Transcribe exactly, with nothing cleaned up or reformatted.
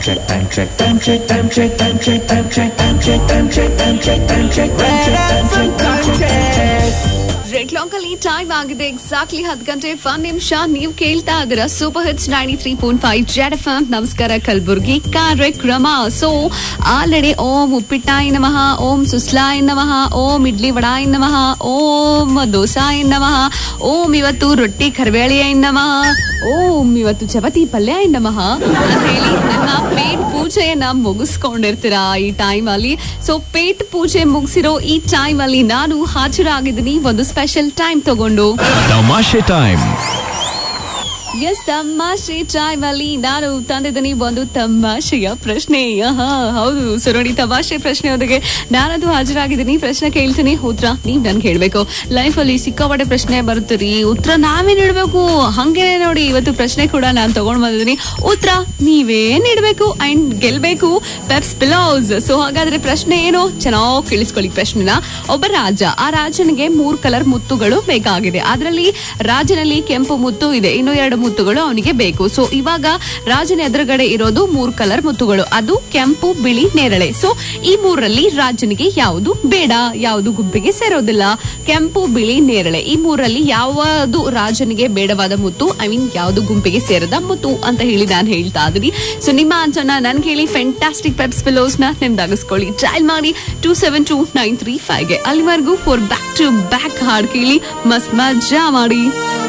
check, time check, time check, time check, time check, time check, time check, time check, time check, time check, time check, time check. Red clock ಅಲ್ಲಿ time ಆಗಿದೆ exactly ಹತ್ತು ಗಂಟೆ ಒಂದ್ ನಿಮಿಷ. ನೀವು ಕೇಳ್ತಾ ಇದೀರ super hits ninety three point five Z F M. ನಮಸ್ಕಾರ ಕಲಬುರ್ಗಿ ಕಾರ್ಯಕ್ರಮ. ಸೊ ಆಲ್ರೆಡಿ ಓಂ ಉಪ್ಪಿಟ್ಟಾಯ ನಮಃ, ಓಂ ಸುಸ್ಲಾಯ ನಮಃ, ಓಂ ಇಡ್ಲಿ ವಡಾಯ ನಮಃ, ಓಂ ದೋಸಾಯ ನಮಃ, ಓಂ ಇವತ್ತು ರೊಟ್ಟಿ ಕರಿಬೇಳೆಯ ನಮಃ, ಓಂ ಇವತ್ತು ಚಪಾತಿ ಪಲ್ಯ ನಮಃ ಅಂತ ಹೇಳಿ ನನ್ನ ಪೇಟ್ ಪೂಜೆಯನ್ನ ಮುಗಿಸ್ಕೊಂಡಿರ್ತೀರಾ ಈ ಟೈಮ್ ಅಲ್ಲಿ. ಸೊ ಪೇಟ್ ಪೂಜೆ ಮುಗಿಸಿರೋ ಈ ಟೈಮ್ ಅಲ್ಲಿ ನಾನು ಹಾಜರಾಗಿದ್ದೀನಿ ಒಂದು ಸ್ಪೆಷಲ್ ಟೈಮ್ ತಗೊಂಡು. ತಮಾಷೆ ಟೈಮ್. ಎಸ್, ತಮಾಷೆ ಟೈಮ್ ಅಲ್ಲಿ ನಾನು ತಂದಿದ್ದೀನಿ ಒಂದು ತಮಾಷೆಯ ಪ್ರಶ್ನೆ. ಹೌದು, ಸೊ ನೋಡಿ, ತಮಾಷೆ ಪ್ರಶ್ನೆಯೊಂದಿಗೆ ನಾನದು ಹಾಜರಾಗಿದ್ದೀನಿ. ಪ್ರಶ್ನೆ ಕೇಳ್ತೀನಿ, ಉತ್ತರ ನೀವ್ ನನ್ಗೆ ಹೇಳ್ಬೇಕು. ಲೈಫ್ ಅಲ್ಲಿ ಸಿಕ್ಕಾಪಟ್ಟೆ ಪ್ರಶ್ನೆ ಬರುತ್ತೀರಿ, ಉತ್ತರ ನಾವೇ ನೀಡ್ಬೇಕು. ಹಂಗೆ ನೋಡಿ, ಇವತ್ತು ಪ್ರಶ್ನೆ ಕೂಡ ನಾನು ತಗೊಂಡ್ ಬಂದಿದ್ದೀನಿ, ಉತ್ತರ ನೀವೇ ನೀಡ್ಬೇಕು ಅಂಡ್ ಗೆಲ್ಬೇಕು ಪೆಪ್ಸ್ ಪಿಲೋಸ್. ಸೊ ಹಾಗಾದ್ರೆ ಪ್ರಶ್ನೆ ಏನು, ಚೆನ್ನಾಗಿ ಕೇಳಿಸ್ಕೊಳ್ಳಿ ಪ್ರಶ್ನೆನ. ಒಬ್ಬ ರಾಜ, ಆ ರಾಜನಿಗೆ ಮೂರ್ ಕಲರ್ ಮುತ್ತುಗಳು ಬೇಕಾಗಿದೆ. ಅದರಲ್ಲಿ ರಾಜನಲ್ಲಿ ಕೆಂಪು ಮುತ್ತು ಇದೆ, ಇನ್ನು ಎರಡು ಮುತ್ತುಗಳು ಅವನಿಗೆ ಬೇಕು. ಸೊ ಇವಾಗ ರಾಜನ ಎದುರುಗಡೆ ಇರೋದು ಮೂರ್ ಕಲರ್ ಮುತ್ತುಗಳು, ಅದು ಕೆಂಪು, ಬಿಳಿ, ನೇರಳೆ. ಸೊ ಈ ಮೂರಲ್ಲಿ ರಾಜನಿಗೆ ಯಾವುದು ಬೇಡ, ಯಾವುದು ಗುಂಪಿಗೆ ಸೇರೋದಿಲ್ಲ? ಕೆಂಪು, ಬಿಳಿ, ನೇರಳೆ, ಈ ಮೂರಲ್ಲಿ ಯಾವುದು ರಾಜನಿಗೆ ಬೇಡವಾದ ಮುತ್ತು, ಐ ಮೀನ್ ಯಾವುದು ಗುಂಪಿಗೆ ಸೇರದ ಮುತ್ತು ಅಂತ ಹೇಳಿ ನಾನು ಹೇಳ್ತಾ ಇದೀನಿ. ಸೊ ನಿಮ್ಮ ಆನ್ಸರ್ನ ನನ್ಗೆ ಹೇಳಿ, ಫ್ಯಾಂಟಾಸ್ಟಿಕ್ ಪೆಪ್ಸ್ ಪಿಲೋಸ್ ನ ನಿಮ್ದಾಗಿಸ್ಕೊಳ್ಳಿ. ಟ್ರೈಲ್ ಮಾಡಿ two seven two nine three five ಗೆ. ಅಲ್ಲಿವರೆಗೂ ಫಾರ್ ಬ್ಯಾಕ್ ಟು ಬ್ಯಾಕ್ ಹಾಡ್ ಕೇಳಿ, ಮಸ್ತ್ ಮಜಾ ಮಾಡಿ.